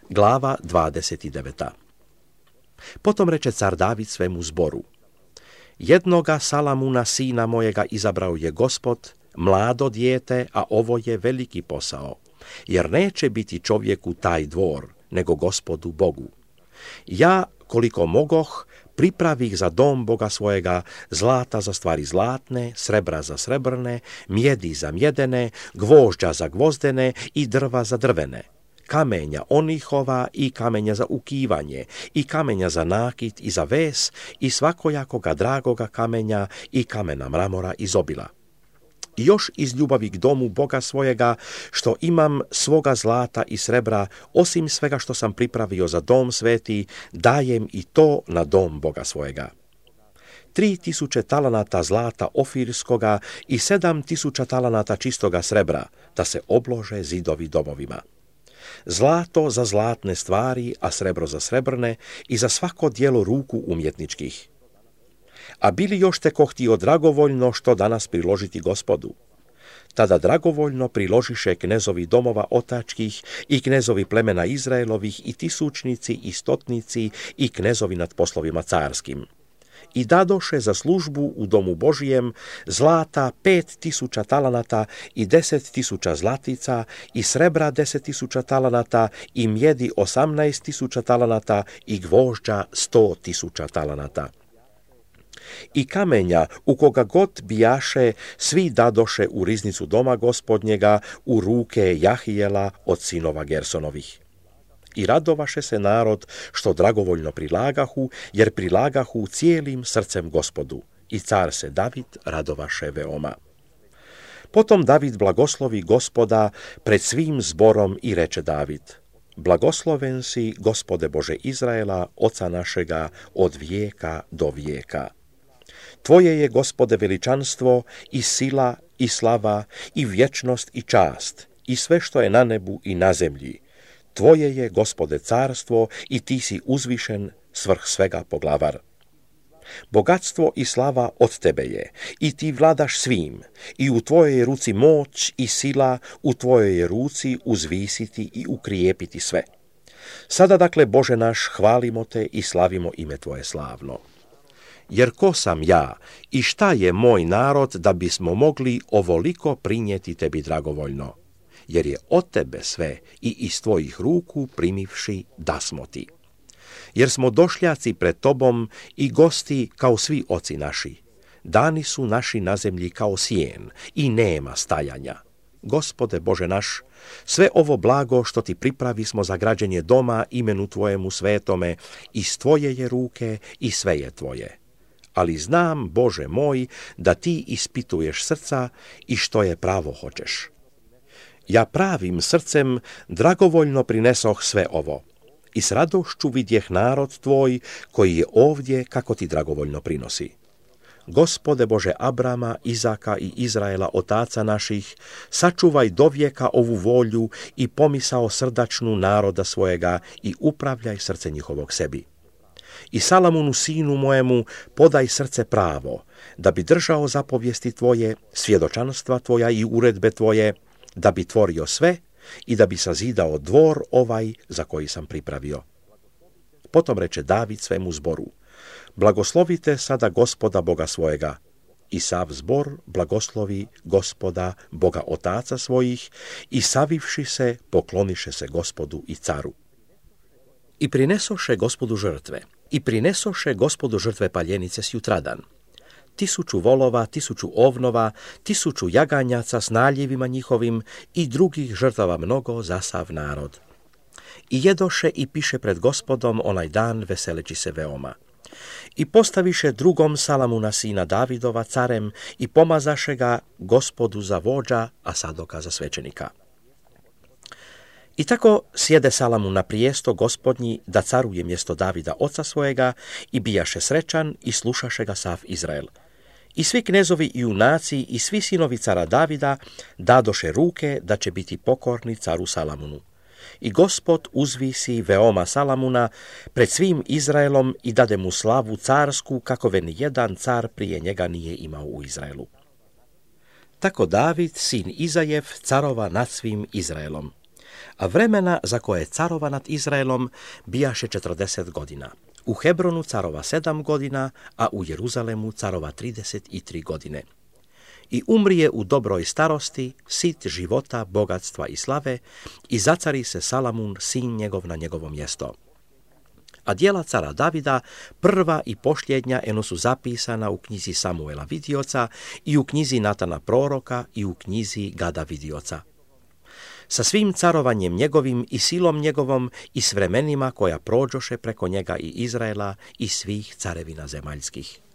Glava 29. Potom reče car David svemu zboru: Jednoga Salamuna, sina mojega, izabrao je Gospod, mlado dijete, a ovo je veliki posao, jer neće biti čovjeku taj dvor, nego Gospodu Bogu. Ja, koliko mogoh, pripravih za dom Boga svojega, zlata za stvari zlatne, srebra za srebrne, mjedi za mjedene, gvožđa za gvozdene i drva za drvene, kamenja onihova i kamenja za ukivanje, i kamenja za nakit i za ves, i svakojakoga dragoga kamenja i kamena mramora izobila. I još iz ljubavi k domu Boga svojega, što imam svoga zlata i srebra, osim svega što sam pripravio za dom sveti, dajem i to na dom Boga svojega. 3000 talanata zlata ofirskoga i 7000 talanata čistoga srebra, da se oblože zidovi domovima. Zlato za zlatne stvari, a srebro za srebrne, i za svako djelo ruku umjetničkih. A bili još teko htio dragovoljno što danas priložiti Gospodu? Tada dragovoljno priložiše knezovi domova otačkih i knezovi plemena Izraelovih i tisućnici i stotnici i knezovi nad poslovima carskim. I dadoše za službu u domu Božijem zlata 5000 talanata i 10.000 zlatica i srebra 10.000 talanata i mjedi 18.000 talanata i gvožđa 100.000 talanata. I kamenja, u koga god bijaše, svi dadoše u riznicu doma Gospodnjega u ruke Jahijela od sinova Gersonovih. I radovaše se narod što dragovoljno prilagahu, jer prilagahu cijelim srcem Gospodu. I car se David radovaše veoma. Potom David blagoslovi Gospoda pred svim zborom i reče David: Blagosloven si, Gospode Bože Izraela, oca našega, od vijeka do vijeka. Tvoje je, Gospode, veličanstvo i sila i slava i vječnost i čast i sve što je na nebu i na zemlji. Tvoje je, Gospode, carstvo i ti si uzvišen svrh svega poglavar. Bogatstvo i slava od tebe je i ti vladaš svim i u tvojoj je ruci moć i sila, u tvojoj je ruci uzvisiti i ukrijepiti sve. Sada dakle, Bože naš, hvalimo te i slavimo ime tvoje slavno. Jer ko sam ja i šta je moj narod da bismo mogli ovoliko prinijeti tebi dragovoljno? Jer je od tebe sve i iz tvojih ruku primivši da smo ti. Jer smo došljaci pred tobom i gosti kao svi oci naši. Dani su naši na zemlji kao sjen i nema stajanja. Gospode Bože naš, sve ovo blago što ti pripravi smo za građenje doma imenu tvojemu svetome, iz tvoje je ruke i sve je tvoje. Ali znam, Bože moj, da ti ispituješ srca i što je pravo hoćeš. Ja pravim srcem dragovoljno prinesoh sve ovo i s radošću vidjeh narod tvoj koji je ovdje kako ti dragovoljno prinosi. Gospode Bože Abrama, Izaka i Izraela, otaca naših, sačuvaj dovijeka ovu volju i pomisao srdačnu naroda svojega i upravljaj srce njihovog sebi. I Salamunu, sinu mojemu, podaj srce pravo, da bi držao zapovijesti tvoje, svjedočanstva tvoja i uredbe tvoje, da bi tvorio sve i da bi sazidao dvor ovaj za koji sam pripravio. Potom reče David svemu zboru: Blagoslovite sada Gospoda Boga svojega. I sav zbor blagoslovi Gospoda Boga otaca svojih i savivši se pokloniše se Gospodu i caru. I prinesoše Gospodu žrtve. I prinesoše Gospodu žrtve paljenice s jutradan. 1000 volova, 1000 ovnova, 1000 jaganjaca s naljevima njihovim i drugih žrtava mnogo za sav narod. I jedoše i piše pred Gospodom onaj dan veseleći se veoma. I postaviše drugom Salamuna sina Davidova carem i pomazaše ga Gospodu za vođa, a Sadoka za svećenika. I tako sjede Salamun na prijesto Gospodnji da caruje mjesto Davida oca svojega i bijaše srećan i slušaše ga sav Izrael. I svi knezovi i junaci i svi sinovi cara Davida dadoše ruke da će biti pokorni caru Salamunu. I Gospod uzvisi veoma Salamuna pred svim Izraelom i dade mu slavu carsku kakove ni jedan car prije njega nije imao u Izraelu. Tako David, sin Izajev, carova nad svim Izraelom. A vremena za koje carova nad Izraelom bijaše 40 godina. U Hebronu carova 7 godina, a u Jeruzalemu carova 33 godine. I umrije u dobroj starosti, sit života, bogatstva i slave, i zacari se Salamun, sin njegov, na njegovo mjesto. A djela cara Davida, prva i posljednja, eno su zapisana u knjizi Samuela vidioca i u knjizi Natana proroka i u knjizi Gada vidioca. Sa svim carovanjem njegovim i silom njegovom i s vremenima koja prođoše preko njega i Izraela i svih carevina zemaljskih.